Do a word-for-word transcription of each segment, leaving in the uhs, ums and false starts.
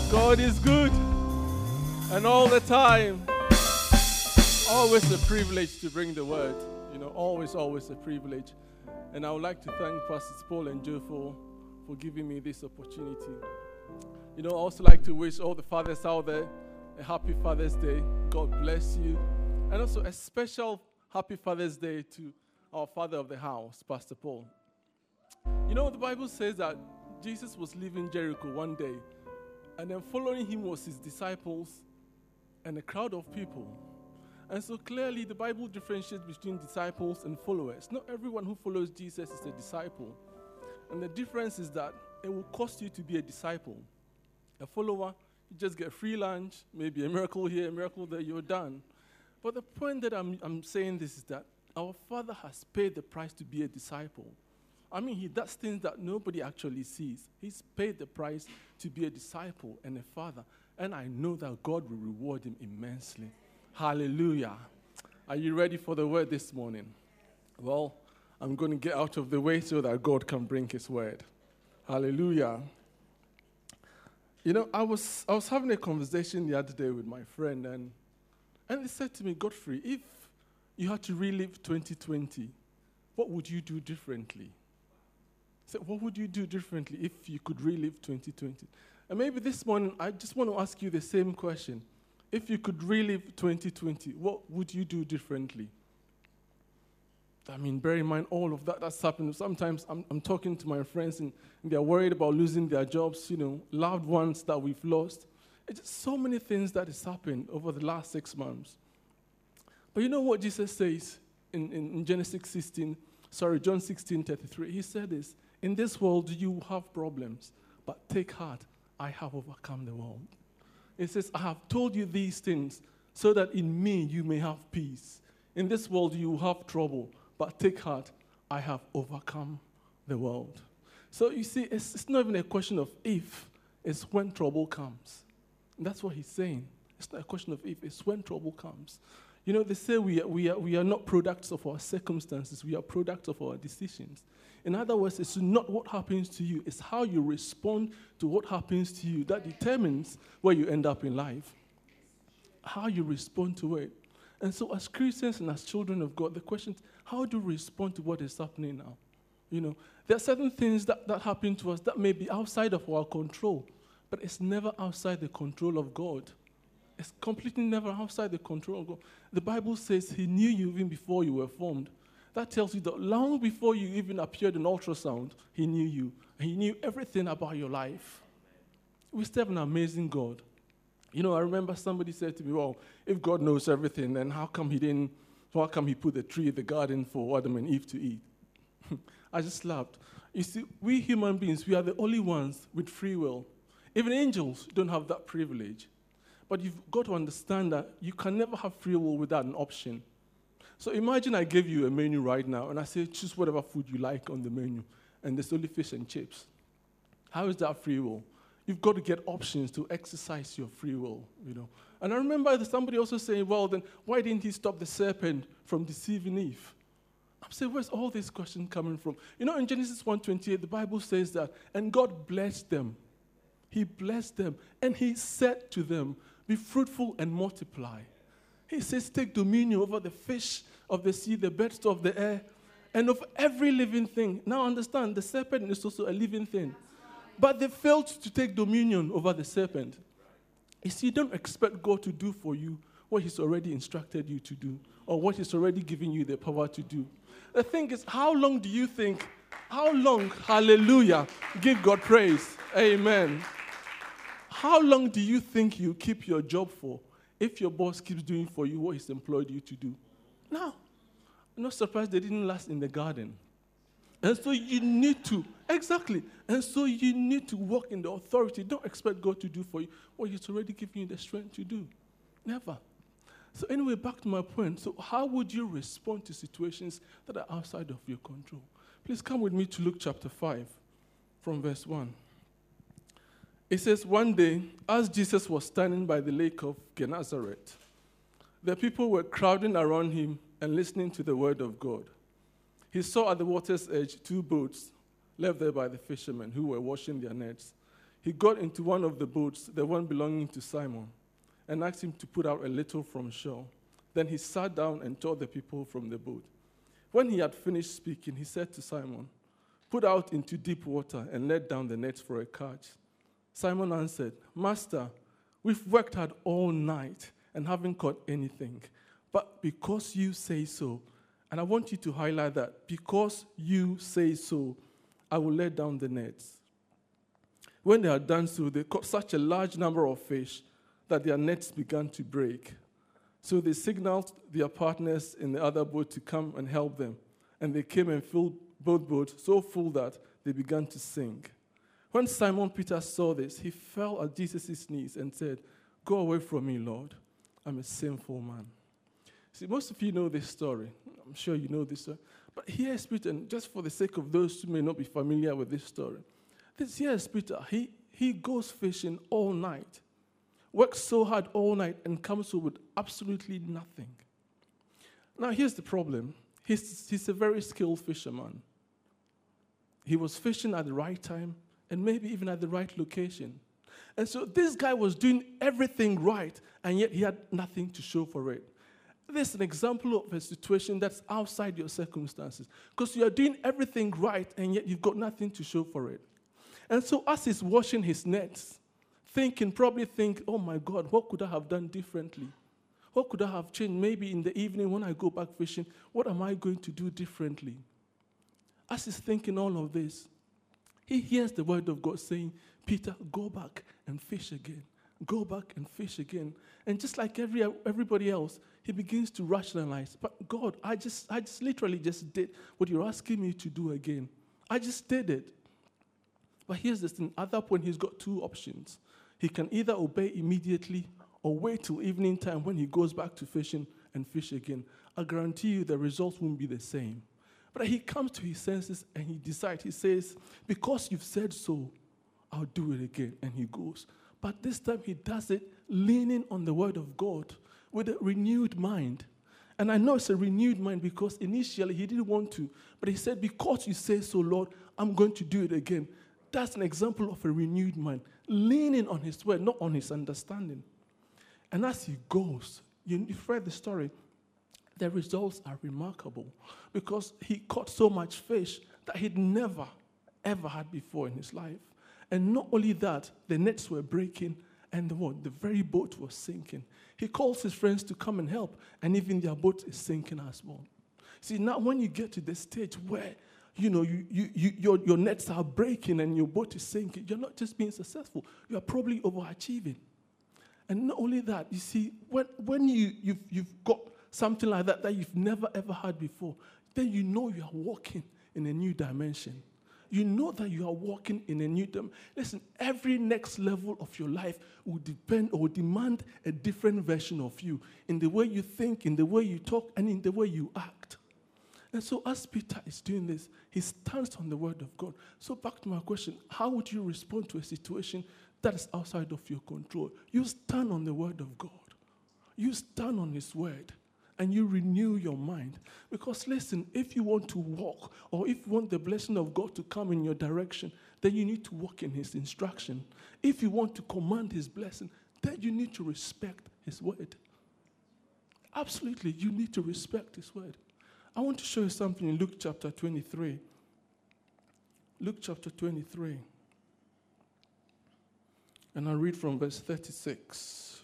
God is good, and all the time. Always a privilege to bring the word. You know, always, always a privilege. And I would like to thank Pastors Paul and Joe for, for giving me this opportunity. You know, I also like to wish all the fathers out there a happy Father's Day. God bless you. And also a special happy Father's Day to our father of the house, Pastor Paul. You know, the Bible says that Jesus was leaving Jericho one day, and then following him was his disciples and a crowd of people. And so clearly the Bible differentiates between disciples and followers. Not everyone who follows Jesus is a disciple. And the difference is that it will cost you to be a disciple. A follower, you just get free lunch, maybe a miracle here, a miracle there, you're done. But the point that I'm, I'm saying this is that our Father has paid the price to be a disciple. I mean, he does things that nobody actually sees. He's paid the price to be a disciple and a father. And I know that God will reward him immensely. Hallelujah. Are you ready for the word this morning? Well, I'm going to get out of the way so that God can bring his word. Hallelujah. You know, I was I was having a conversation the other day with my friend, and, and he said to me, Godfrey, if you had to relive twenty twenty, what would you do differently? I said, what would you do differently if you could relive twenty twenty? And maybe this morning, I just want to ask you the same question. If you could relive twenty twenty, what would you do differently? I mean, bear in mind all of that that's happened. Sometimes I'm, I'm talking to my friends, and, and they're worried about losing their jobs, you know, loved ones that we've lost. It's just so many things that has happened over the last six months. But you know what Jesus says in, in, in Genesis sixteen, sorry, John sixteen thirty-three? He said this, in this world you have problems, but take heart, I have overcome the world. It says, I have told you these things so that in me you may have peace. In this world you have trouble, but take heart, I have overcome the world. So you see, it's, it's not even a question of if, it's when trouble comes. And that's what he's saying. It's not a question of if, it's when trouble comes. You know, they say we are, we are, we are not products of our circumstances, we are products of our decisions. In other words, it's not what happens to you, it's how you respond to what happens to you that determines where you end up in life. How you respond to it. And so as Christians and as children of God, the question is, how do we respond to what is happening now? You know, there are certain things that, that happen to us that may be outside of our control, but it's never outside the control of God. It's completely never outside the control of God. The Bible says he knew you even before you were formed. That tells you that long before you even appeared in ultrasound, he knew you. And he knew everything about your life. We still have an amazing God. You know, I remember somebody said to me, well, if God knows everything, then how come he didn't, how come he put the tree in the garden for Adam and Eve to eat? I just laughed. You see, we human beings, we are the only ones with free will. Even angels don't have that privilege. But you've got to understand that you can never have free will without an option. So imagine I gave you a menu right now, and I say, choose whatever food you like on the menu, and there's only fish and chips. How is that free will? You've got to get options to exercise your free will, you know. And I remember somebody also saying, well, then why didn't he stop the serpent from deceiving Eve? I'm saying, where's all these questions coming from? You know, in Genesis one twenty-eight, the Bible says that, and God blessed them. He blessed them, and he said to them, be fruitful and multiply. He says, take dominion over the fish of the sea, the birds of the air, and of every living thing. Now understand, the serpent is also a living thing. But they failed to take dominion over the serpent. You see, don't expect God to do for you what he's already instructed you to do, or what he's already given you the power to do. The thing is, how long do you think, how long, hallelujah, give God praise, amen. How long do you think you keep your job for if your boss keeps doing for you what he's employed you to do? Now, I'm not surprised they didn't last in the garden. And so you need to, exactly, and so you need to walk in the authority. Don't expect God to do for you what he's already given you the strength to do. Never. So anyway, back to my point. So how would you respond to situations that are outside of your control? Please come with me to Luke chapter five, from verse one. It says, one day, as Jesus was standing by the lake of Gennesaret, the people were crowding around him and listening to the word of God. He saw at the water's edge two boats left there by the fishermen who were washing their nets. he got into one of the boats, the one belonging to Simon, and asked him to put out a little from shore. Then he sat down and taught the people from the boat. When he had finished speaking, he said to Simon, "Put out into deep water and let down the nets for a catch." Simon answered, "Master, we've worked hard all night and haven't caught anything. But because you say so," and I want you to highlight that, "because you say so, I will let down the nets." When they had done so, they caught such a large number of fish that their nets began to break. So they signaled their partners in the other boat to come and help them. And they came and filled both boats so full that they began to sink. When Simon Peter saw this, he fell at Jesus' knees and said, "Go away from me, Lord. I'm a sinful man." See, most of you know this story. I'm sure you know this story. But here's Peter, and just for the sake of those who may not be familiar with this story, this here's Peter. He, he goes fishing all night, works so hard all night, and comes home with absolutely nothing. Now, here's the problem. He's, he's a very skilled fisherman. He was fishing at the right time, and maybe even at the right location. And so this guy was doing everything right, and yet he had nothing to show for it. This is an example of a situation that's outside your circumstances, because you are doing everything right, and yet you've got nothing to show for it. And so as he's washing his nets, thinking, probably think, "Oh my God, what could I have done differently? What could I have changed? Maybe in the evening when I go back fishing, what am I going to do differently?" As he's thinking all of this, he hears the word of God saying, "Peter, go back and fish again. Go back and fish again." And just like every everybody else, he begins to rationalize. "But God, I just, I just literally just did what you're asking me to do again. I just did it." But here's the thing. At that point, he's got two options. He can either obey immediately or wait till evening time when he goes back to fishing and fish again. I guarantee you the results won't be the same. But he comes to his senses and he decides, he says, "Because you've said so, I'll do it again." And he goes. But this time he does it leaning on the word of God with a renewed mind. And I know it's a renewed mind because initially he didn't want to. But he said, "Because you say so, Lord, I'm going to do it again." That's an example of a renewed mind, leaning on his word, not on his understanding. And as he goes, you, you've read the story, the results are remarkable because he caught so much fish that he'd never, ever had before in his life. And not only that, the nets were breaking and the, what, the very boat was sinking. He calls his friends to come and help, and even their boat is sinking as well. See, now when you get to the stage where You know, you, you, you, your, your nets are breaking and your boat is sinking, you're not just being successful, you are probably overachieving. And not only that, you see, when, when you, you've, you've got something like that that you've never, ever had before, then you know you are walking in a new dimension. You know that you are walking in a new dimension. Listen, every next level of your life will depend or demand a different version of you in the way you think, in the way you talk, and in the way you act. And so as Peter is doing this, he stands on the word of God. So back to my question, how would you respond to a situation that is outside of your control? You stand on the word of God. You stand on his word, and you renew your mind. Because listen, if you want to walk, or if you want the blessing of God to come in your direction, then you need to walk in his instruction. If you want to command his blessing, then you need to respect his word. Absolutely, you need to respect his word. I want to show you something in Luke chapter twenty-three. Luke chapter twenty-three. And I'll read from verse thirty-six.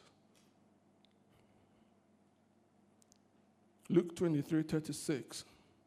Luke twenty-three, thirty-six.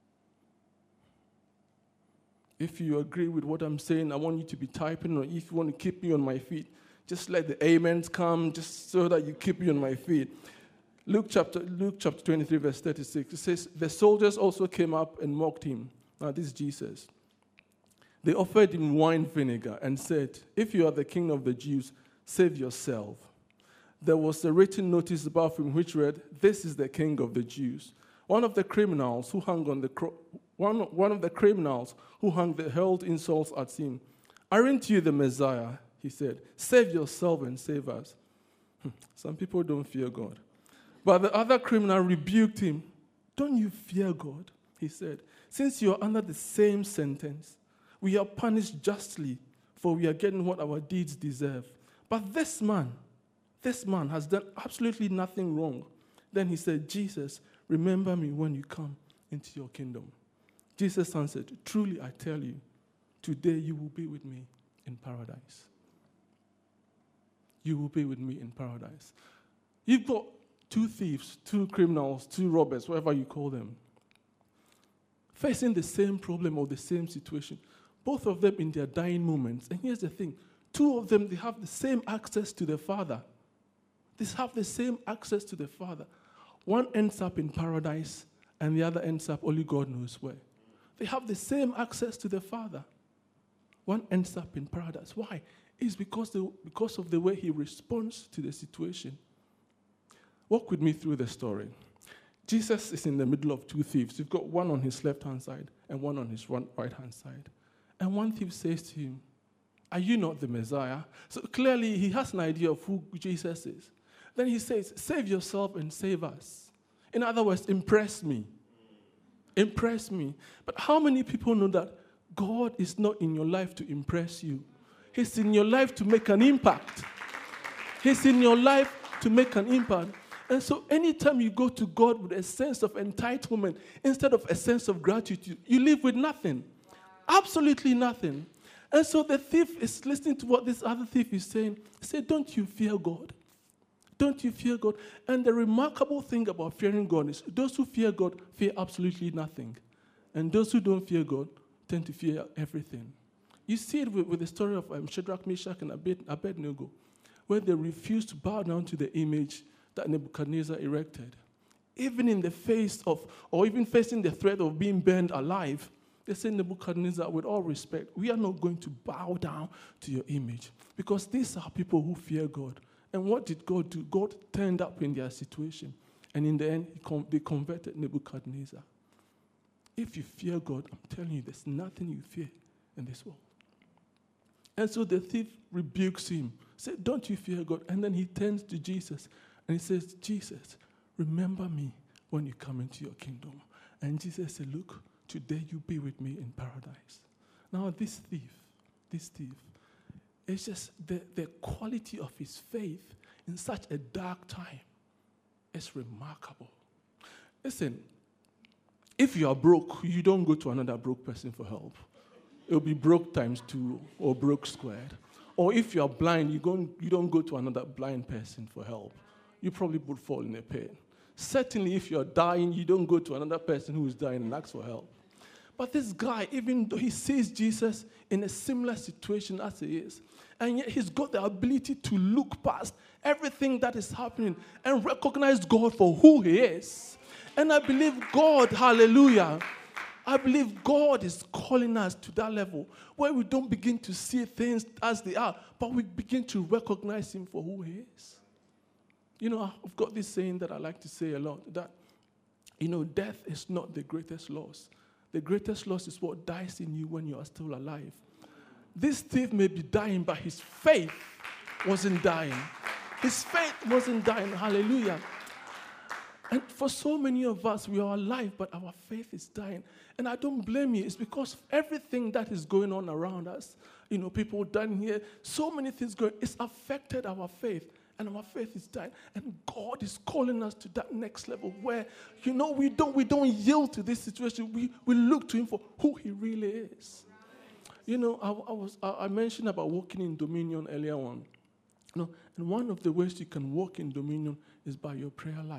If you agree with what I'm saying, I want you to be typing, or if you want to keep me on my feet, just let the amens come, just so that you keep me on my feet. Luke chapter, Luke chapter twenty-three, verse thirty-six, it says, "The soldiers also came up and mocked him." Now, this is Jesus. "They offered him wine vinegar and said, 'If you are the king of the Jews, save yourself.' There was a written notice above him which read, 'This is the king of the Jews.' One of the criminals who hung on the cro- one, one of the criminals who hung the hurled insults at him. 'Aren't you the Messiah?' he said. 'Save yourself and save us.'" Some people don't fear God. But the other criminal rebuked him. "Don't you fear God?" he said. "Since you are under the same sentence, we are punished justly, for we are getting what our deeds deserve. But this man, this man has done absolutely nothing wrong. Then he said, Jesus, remember me when you come into your kingdom. Jesus answered, truly I tell you, today you will be with me in paradise. You will be with me in paradise. You've got two thieves, two criminals, two robbers, whatever you call them, facing the same problem or the same situation, both of them in their dying moments. And here's the thing, two of them, they have the same access to the Father. They have the same access to the Father. One ends up in paradise, and the other ends up only God knows where. They have the same access to the Father. One ends up in paradise. Why? It's because, the, because of the way he responds to the situation. Walk with me through the story. Jesus is in the middle of two thieves. You've got one on his left-hand side and one on his right-hand side. And one thief says to him, are you not the Messiah? So clearly he has an idea of who Jesus is. Then he says, save yourself and save us. In other words, impress me. Impress me. But how many people know that God is not in your life to impress you? He's in your life to make an impact. He's in your life to make an impact. And so anytime you go to God with a sense of entitlement instead of a sense of gratitude, you live with nothing. Absolutely nothing. And so the thief is listening to what this other thief is saying. He said, don't you fear God? Don't you fear God? And the remarkable thing about fearing God is those who fear God fear absolutely nothing. And those who don't fear God tend to fear everything. You see it with, with the story of um, Shadrach, Meshach, and Abed, Abednego, where they refused to bow down to the image that Nebuchadnezzar erected. Even in the face of, or even facing the threat of being burned alive, they said, Nebuchadnezzar, with all respect, we are not going to bow down to your image, because these are people who fear God. And what did God do? God turned up in their situation. And in the end, he com- they converted Nebuchadnezzar. If you fear God, I'm telling you, there's nothing you fear in this world. And so the thief rebukes him, said, don't you fear God? And then he turns to Jesus and he says, Jesus, remember me when you come into your kingdom. And Jesus said, look, today you be with me in paradise. Now this thief, this thief, it's just the, the quality of his faith in such a dark time is remarkable. Listen, if you are broke, you don't go to another broke person for help. It'll be broke times two or broke squared. Or if you are blind, you don't, you don't go to another blind person for help. You probably would fall in a pit. Certainly, if you're dying, you don't go to another person who is dying and ask for help. But this guy, even though he sees Jesus in a similar situation as he is, and yet he's got the ability to look past everything that is happening and recognize God for who he is. And I believe God, hallelujah, I believe God is calling us to that level where we don't begin to see things as they are, but we begin to recognize him for who he is. You know, I've got this saying that I like to say a lot, that, you know, death is not the greatest loss. The greatest loss is what dies in you when you are still alive. This thief may be dying, but his faith wasn't dying. His faith wasn't dying. Hallelujah. And for so many of us, we are alive, but our faith is dying. And I don't blame you. It's because of everything that is going on around us. You know, people dying here, so many things going, it's affected our faith. And our faith is dying. And God is calling us to that next level where, you know, we don't, we don't yield to this situation. We, we look to him for who he really is. You know, I, I, was, I, I mentioned about walking in dominion earlier on. You know, and one of the ways you can walk in dominion is by your prayer life.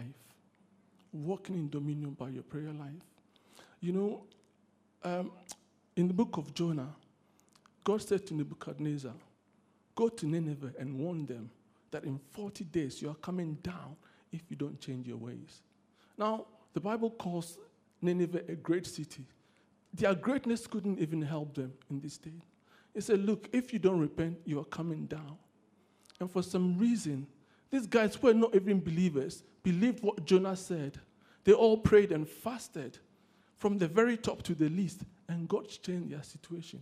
Walking in dominion by your prayer life. You know, um, in the book of Jonah, God said to Nebuchadnezzar, go to Nineveh and warn them that in forty days you are coming down if you don't change your ways. Now, the Bible calls Nineveh a great city. Their greatness couldn't even help them in this day. He said, look, if you don't repent, you are coming down. And for some reason, these guys who were not even believers believed what Jonah said. They all prayed and fasted from the very top to the least, and God changed their situation.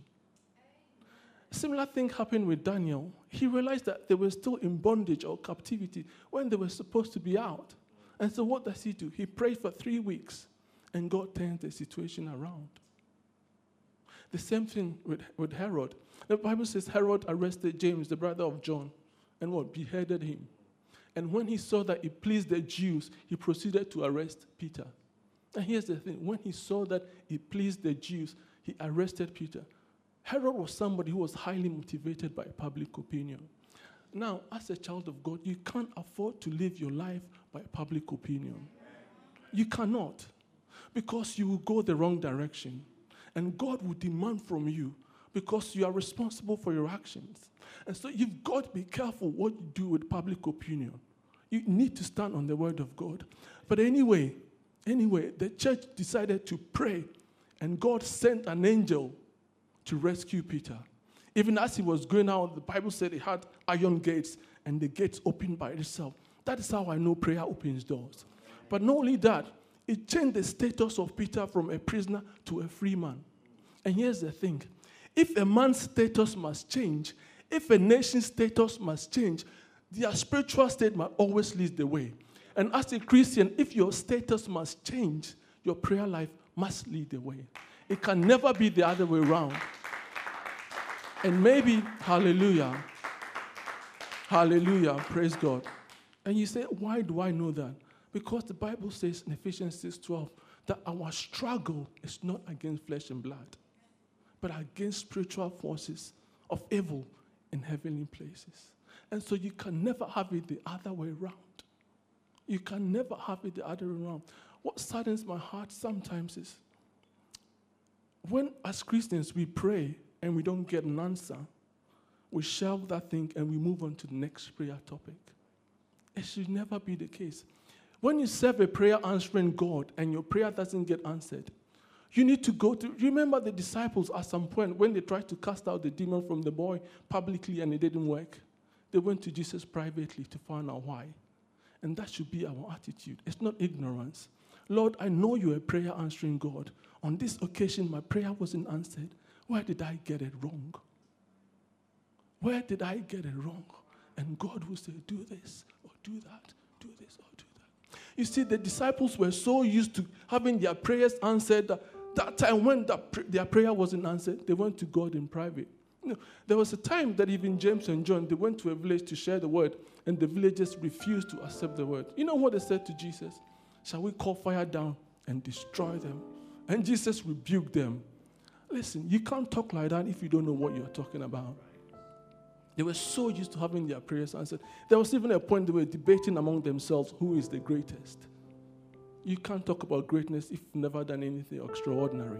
A similar thing happened with Daniel. He realized that they were still in bondage or captivity when they were supposed to be out. And so what does he do? He prayed for three weeks, and God turned the situation around. The same thing with, with Herod. The Bible says Herod arrested James, the brother of John, and what? Beheaded him. And when he saw that it pleased the Jews, he proceeded to arrest Peter. And here's the thing. When he saw that it pleased the Jews, he arrested Peter. Herod was somebody who was highly motivated by public opinion. Now, as a child of God, you can't afford to live your life by public opinion. You cannot. Because you will go the wrong direction. And God will demand from you because you are responsible for your actions. And so you've got to be careful what you do with public opinion. You need to stand on the word of God. But anyway, anyway, the church decided to pray, and God sent an angel to rescue Peter. Even as he was going out, the Bible said he had iron gates, and the gates opened by itself. That is how I know prayer opens doors. But not only that, it changed the status of Peter from a prisoner to a free man. And here's the thing. If a man's status must change, if a nation's status must change, their spiritual state must always lead the way. And as a Christian, if your status must change, your prayer life must lead the way. It can never be the other way around. And maybe, hallelujah, hallelujah, praise God. And you say, why do I know that? Because the Bible says in Ephesians six twelve that our struggle is not against flesh and blood, but against spiritual forces of evil in heavenly places. And so you can never have it the other way around. You can never have it the other way around. What saddens my heart sometimes is when, as Christians, we pray and we don't get an answer, we shelve that thing and we move on to the next prayer topic. It should never be the case. When you serve a prayer answering God and your prayer doesn't get answered, you need to go to, remember the disciples at some point when they tried to cast out the demon from the boy publicly and it didn't work. They went to Jesus privately to find out why. And that should be our attitude. It's not ignorance. Lord, I know you're a prayer answering God. On this occasion, my prayer wasn't answered. Where did I get it wrong? Where did I get it wrong? And God will say, do this or do that, do this or do that. You see, the disciples were so used to having their prayers answered that that time when the, their prayer wasn't answered, they went to God in private. You know, there was a time that even James and John, they went to a village to share the word, and the villagers refused to accept the word. You know what they said to Jesus? Shall we call fire down and destroy them? And Jesus rebuked them. Listen, you can't talk like that if you don't know what you're talking about. They were so used to having their prayers answered. There was even a point they were debating among themselves who is the greatest. You can't talk about greatness if you've never done anything extraordinary.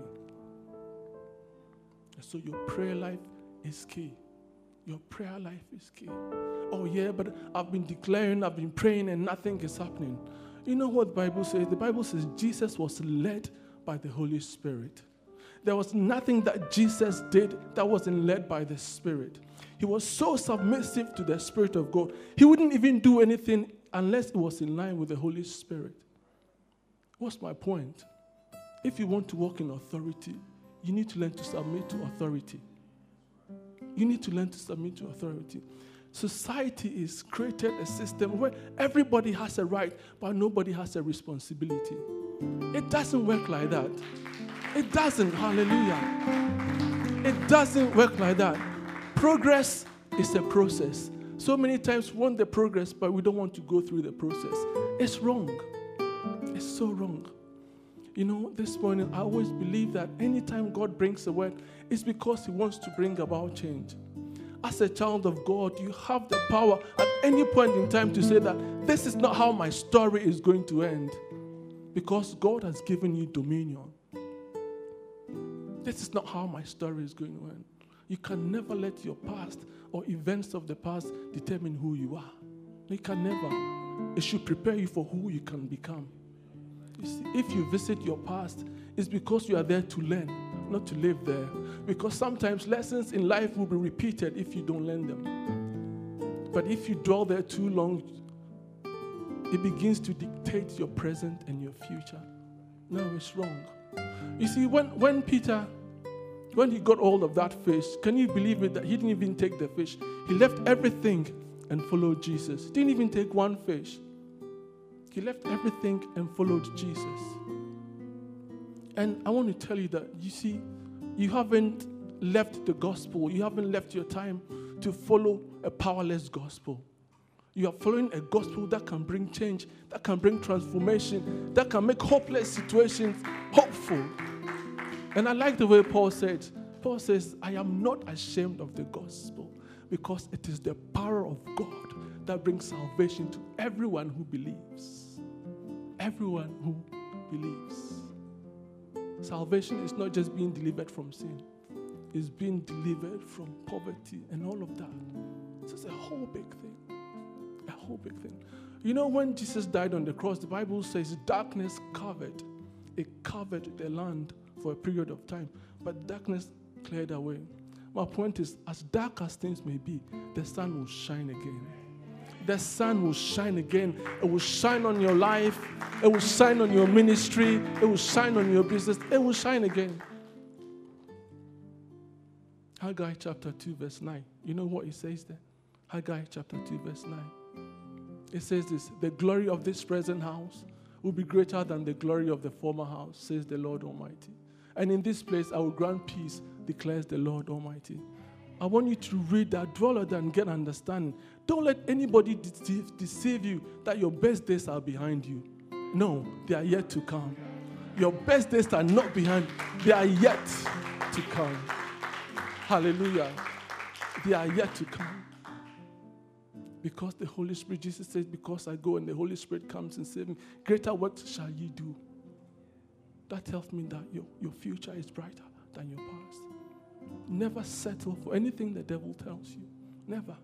So your prayer life is key. Your prayer life is key. Oh yeah, but I've been declaring, I've been praying, and nothing is happening. You know what the Bible says? The Bible says Jesus was led by the Holy Spirit. There was nothing that Jesus did that wasn't led by the Spirit. He was so submissive to the Spirit of God. He wouldn't even do anything unless it was in line with the Holy Spirit. What's my point? If you want to walk in authority, you need to learn to submit to authority. You need to learn to submit to authority. Society is created a system where everybody has a right, but nobody has a responsibility. It doesn't work like that. It doesn't, hallelujah. It doesn't work like that. Progress is a process. So many times we want the progress, but we don't want to go through the process. It's wrong. It's so wrong. You know, this morning, I always believe that anytime God brings a word, it's because he wants to bring about change. As a child of God, you have the power at any point in time to say that this is not how my story is going to end, because God has given you dominion. This is not how my story is going to end. You can never let your past or events of the past determine who you are. You can never. It should prepare you for who you can become. You see, if you visit your past, it's because you are there to learn, not to live there. Because sometimes lessons in life will be repeated if you don't learn them. But if you dwell there too long, it begins to dictate your present and your future. No, it's wrong. You see, when, when Peter, when he got hold of that fish, can you believe it that he didn't even take the fish? He left everything and followed Jesus. He didn't even take one fish. He left everything and followed Jesus. And I want to tell you that, you see, you haven't left the gospel. You haven't left your time to follow a powerless gospel. You are following a gospel that can bring change, that can bring transformation, that can make hopeless situations hopeful. And I like the way Paul said, Paul says, I am not ashamed of the gospel because it is the power of God that brings salvation to everyone who believes. Everyone who believes. Salvation is not just being delivered from sin. It's being delivered from poverty and all of that. So it's a whole big thing. A whole big thing. You know, when Jesus died on the cross, the Bible says darkness covered. It covered the land for a period of time. But darkness cleared away. My point is, as dark as things may be, the sun will shine again. The sun will shine again. It will shine on your life. It will shine on your ministry. It will shine on your business. It will shine again. Haggai chapter two verse nine. You know what it says there? Haggai chapter two verse nine. It says this, the glory of this present house will be greater than the glory of the former house, says the Lord Almighty. And in this place I will grant peace, declares the Lord Almighty. I want you to read that, dwell on that, and get understanding. Don't let anybody deceive, deceive you that your best days are behind you. No, they are yet to come. Your best days are not behind, they are yet to come. Hallelujah. They are yet to come. Because the Holy Spirit, Jesus says, because I go and the Holy Spirit comes and saves me, greater works shall ye do. That tells me that your, your future is brighter than your past. Never settle for anything the devil tells you. Never.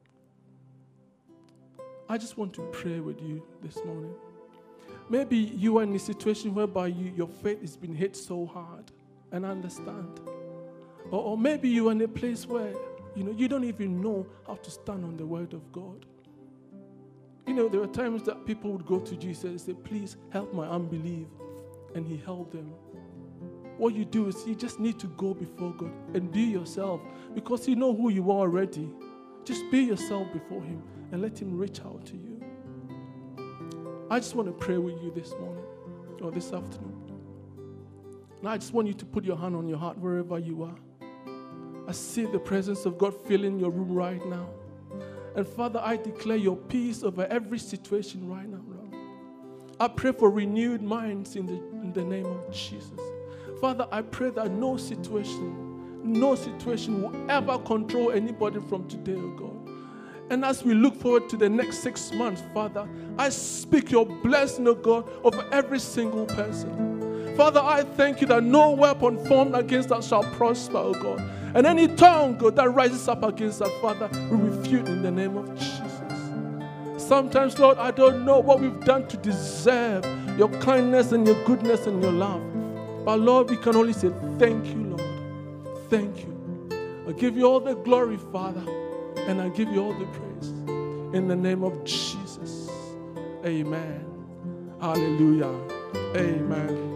I just want to pray with you this morning. Maybe you are in a situation whereby you, your faith has been hit so hard, and I understand. Or, or maybe you are in a place where You know, you don't even know how to stand on the word of God. You know, there are times that people would go to Jesus and say, please help my unbelief. And he helped them. What you do is you just need to go before God and be yourself because you know who you are already. Just be yourself before him and let him reach out to you. I just want to pray with you this morning or this afternoon. And I just want you to put your hand on your heart wherever you are. I see the presence of God filling your room right now. And Father, I declare your peace over every situation right now, Lord. I pray for renewed minds in the, in the name of Jesus. Father, I pray that no situation, no situation will ever control anybody from today, oh God. And as we look forward to the next six months, Father, I speak your blessing, oh God, over every single person. Father, I thank you that no weapon formed against us shall prosper, oh God. And any tongue, God, that rises up against us, Father, we refute in the name of Jesus. Sometimes, Lord, I don't know what we've done to deserve your kindness and your goodness and your love. But, Lord, we can only say thank you, Lord. Thank you. I give you all the glory, Father, and I give you all the praise. In the name of Jesus. Amen. Hallelujah. Amen.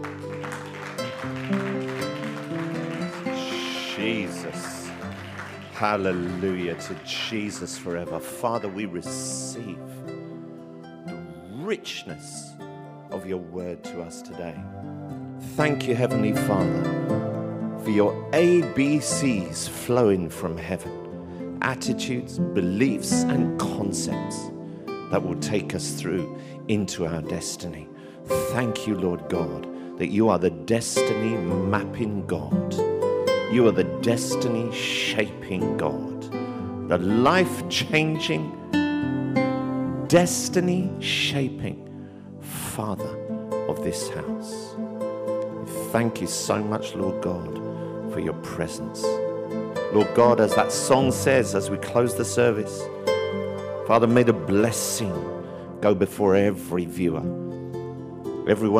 Jesus. Hallelujah to Jesus forever. Father, we receive the richness of your word to us today. Thank you, Heavenly Father, for your A B Cs flowing from heaven. Attitudes, beliefs, and concepts that will take us through into our destiny. Thank you, Lord God, that you are the destiny mapping God. You are the destiny shaping God, the life-changing, destiny shaping Father of this house. Thank you so much, Lord God, for your presence. Lord God, as that song says as we close the service, Father, may the blessing go before every viewer, everyone.